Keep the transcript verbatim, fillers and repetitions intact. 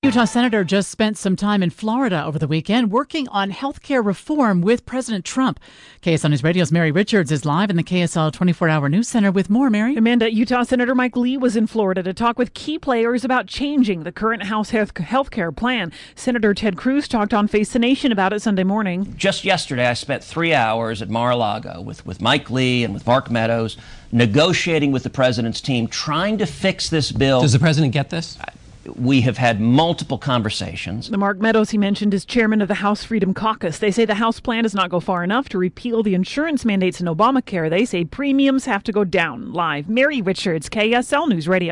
Utah senator just spent some time in Florida over the weekend working on health care reform with President Trump. K S L News Radio's Mary Richards is live in the K S L twenty-four hour News Center with more. Mary? Amanda, Utah Senator Mike Lee was in Florida to talk with key players about changing the current House health care plan. Senator Ted Cruz talked on Face the Nation about it Sunday morning. Just yesterday, I spent three hours at Mar-a-Lago with, with Mike Lee and with Mark Meadows, negotiating with the president's team, trying to fix this bill. Does the president get this? We have had multiple conversations. The Mark Meadows he mentioned is chairman of the House Freedom Caucus. They say the House plan does not go far enough to repeal the insurance mandates in Obamacare. They say premiums have to go down. Live, Mary Richards, K S L News Radio.